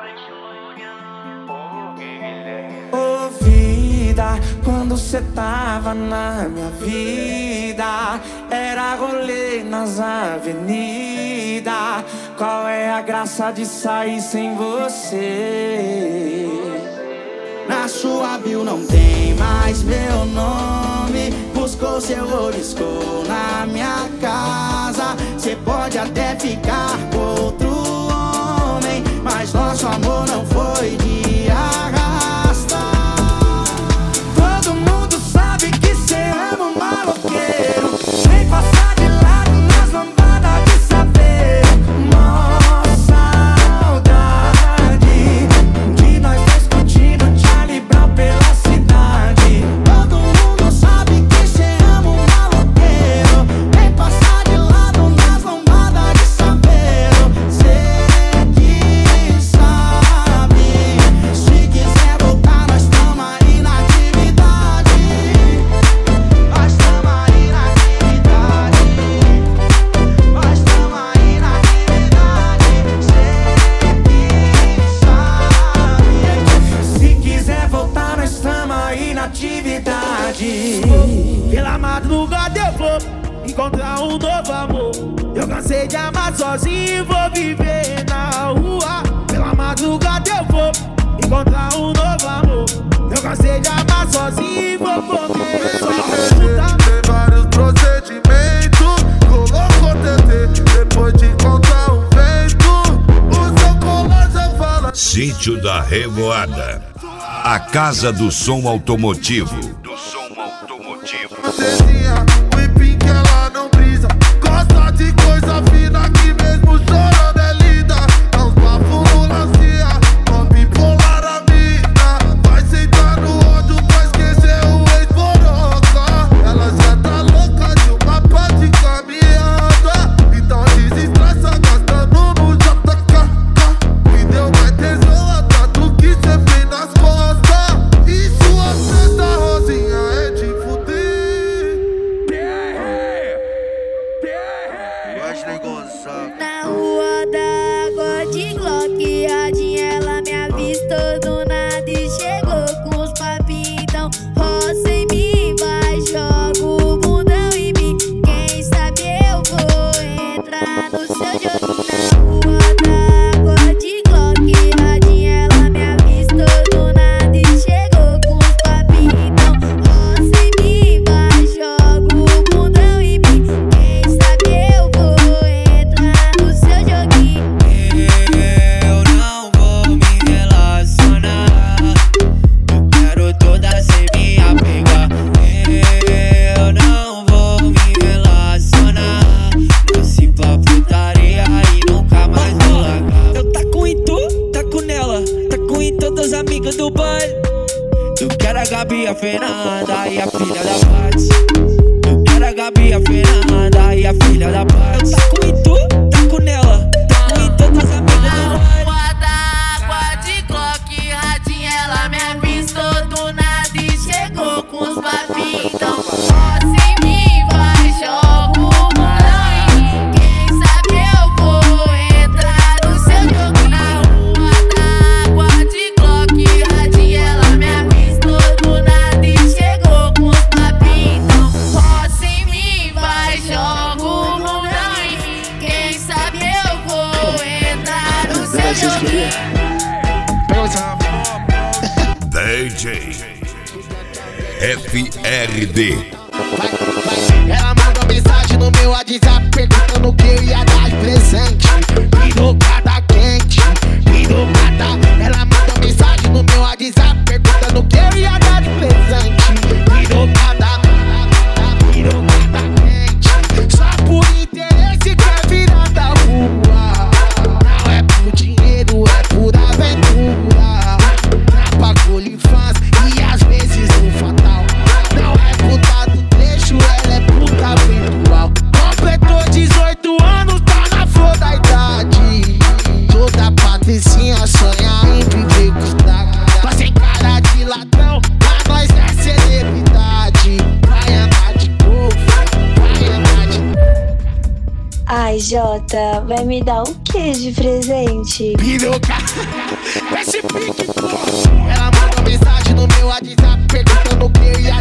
Ô vida, quando cê tava na minha vida, era rolê nas avenidas. Qual é a graça de sair sem você? Na sua bio não tem mais meu nome. Buscou seu oriscou na minha casa. Cê pode até ficar com outro homem, mas nosso amor não foi de arrasta. Todo mundo sabe que cê ama um maloqueiro. Vem passar de lado nas lambadas de saber. Nossa saudade de nós dois curtindo Charlie Brown pela cidade. Todo mundo sabe que cê ama um maloqueiro. Vem passar de lado nas lambadas de saber. Cê que sabe. Se quiser voltar, nós tamo aí na atividade. Nós tamo aí na atividade. Nós tamo aí na atividade. Cê que sabe. Se quiser voltar, nós tamo aí na atividade. Pela madrugada eu vou encontrar um novo amor. Eu cansei de amar sozinho e vou viver na rua. Pela madrugada eu vou encontrar um novo amor. Eu cansei de amar sozinho e vou comer só puta. Tem vários procedimentos, colocou TT. Depois de encontrar um vento, o seu colar já fala. Sítio da Revoada, a casa do som automotivo. Francesinha, o ipim que ela não brisa. Gosta de coisa fina que mesmo chorando é linda. Dá uns bafos no lancia, uma bipolar a mina. Vai sentar no ódio pra esquecer o ex-boroca. Ela já tá louca de uma pá de caminhada. Então desestressa gastando no JK. Me deu mais tesão a tatu que cê fez nas costas. E sua festa rosinha é de fuder. Na rua da água de Glock, radinha, ela me avistou do nada e chegou com os papinhos. Então roça em mim, vai, joga o bundão em mim. Quem sabe eu vou entrar no seu jogo. Na rua da água de Glock, radinha, ela me avistou do nada e chegou com os papinhos. Então roça em mim, vai, joga o bundão em mim. Quem sabe eu vou entrar no seu joguinho. Eu não vou me relacionar. Eu quero toda sem me apegar. Eu não vou me relacionar. Nasci pra putaria e nunca mais vou largar. Eu taco em tu, taco nela, taco em todas as amigas do baile. Eu quero a Gabi, a Fernanda e a filha da Paty. Eu quero a Gabi, a Fernanda e a filha da Paty. Eu taco em tu, taco nela, taco em todas as amigas do baile. Rua da água de Glock, radinha, ela me avistou do nada e chegou com os papinhos. Então roça em mim, vai, joga o bundão em mim. Quem sabe eu vou entrar no seu jogo. Na rua da água de Glock, radinha, ela me avistou do nada e chegou com os papinhos. Então roça em mim, vai, joga o bundão em mim. Quem sabe eu vou entrar no seu jogo. DJ FRD. Ela mandou mensagem no meu WhatsApp perguntando o que eu ia dar de presente. Pirocada quente, pirocada. Ela mandou mensagem no meu WhatsApp perguntando o que eu ia dar de presente. Pirocada, pirocada quente. Só por interesse quer virar da rua. Não é por dinheiro, é por aventura. Trapa colifaz e às vezes um fatal. Não é puta do trecho, ela é puta virtual. Completou 18 anos, tá na foda e Jota, vai me dar o que de presente? Piroca, esse pique, pô. Ela mandou mensagem no meu WhatsApp perguntando o que eu ia